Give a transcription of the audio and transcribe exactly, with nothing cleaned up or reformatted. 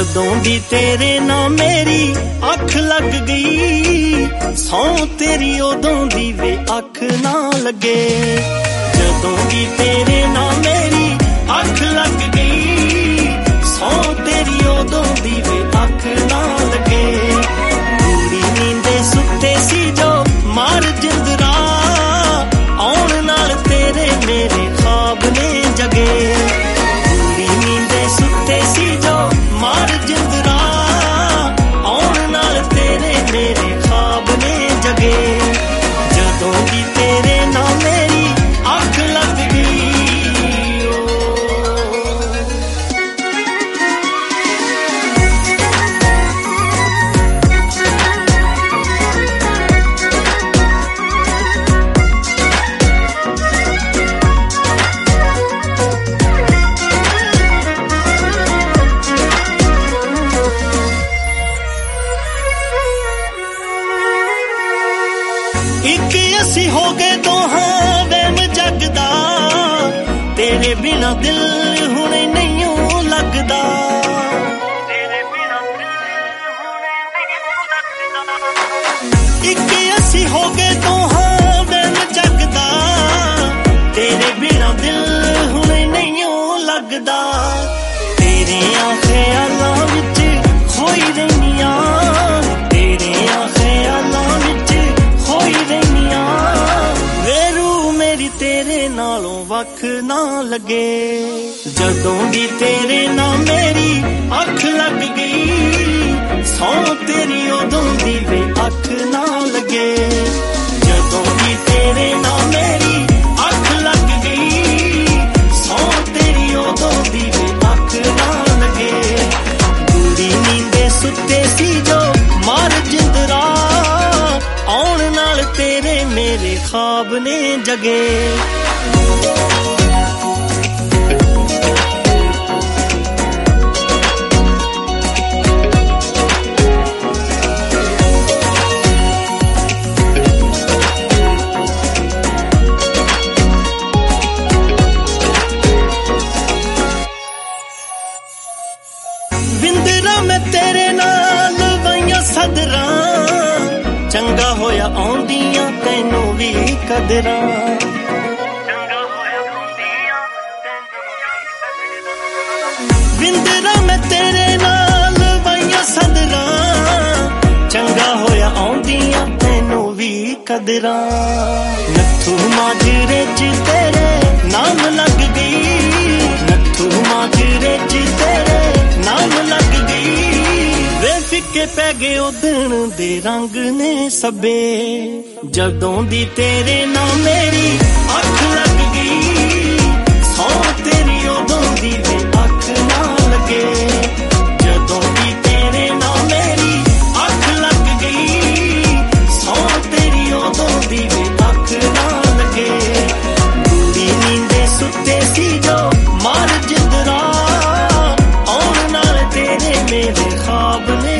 जदों दी तेरे नाम मेरी अख लग गई, सौ तेरी उदों दी वे अख ना लगे। जदों दी तेरे नाम मेरी अख लग गई, सौ तेरी उदों दी वे अख ना लगे। पूरी नींदे सुते सी जो मार जिंदरा, आउण नाल तेरे मेरे ख्वाब ने जगे। पूरी नींदे सुते सी जो मार जिंदरा, आउण नाल तेरे मेरे ख्वाब ने जगे। जदों दी तेरे नाम मेरी अख लग गई। एक असी हो गए दोहां वहम जगदा, तेरे बिना दिल हुणे नहीं लगदा। एक असी हो गए दोहां वहम जगदा, तेरे बिना दिल हुणे नहीं लगदा। तेरे ख्यालां विच खोई रहियां, तेरे ख्यालां विच खोई रहियां। वेरू मेरी तेरे नालों वख ना लगे। जदों दी तेरे नाम मेरी अख लग गई, सौ तेरी उदों दी वे अख ना लगे। जदों दी तेरे नाम मेरी अख लग गई, सौ तेरी उदों दी वे अख ना लगे। पूरी नींदे सुते सी जो मार जिंदरा, आउण नाल तेरे मेरे ख्वाब ने जगे। विंदरा मैं तेरे नाल वाइयां सदरां, चंगा होया आउंदियां तैनू भी कदरां। विंदरा मैं तेरे नाल वाइयां सदरां, चंगा होया आउंदियां तैनू भी कदरां। नत्थू माजरे च तेरे नाम लग गई, नत्थू माजरे च तेरे नाम लग गई। वे फिक्के पै गए उदण दे रंग ने सबे। जदों दी तेरे नाम मेरी अख लग गई, सौ तेरी उदों दी वे अख ना लगे। जदों दी तेरे नाम मेरी अख लग गई, सौ तेरी उदों दी वे अख ना लगे। पूरी नींदे सुते सी जो मार जिंदरा, आउण नाल तेरे मेरे ख्वाब ने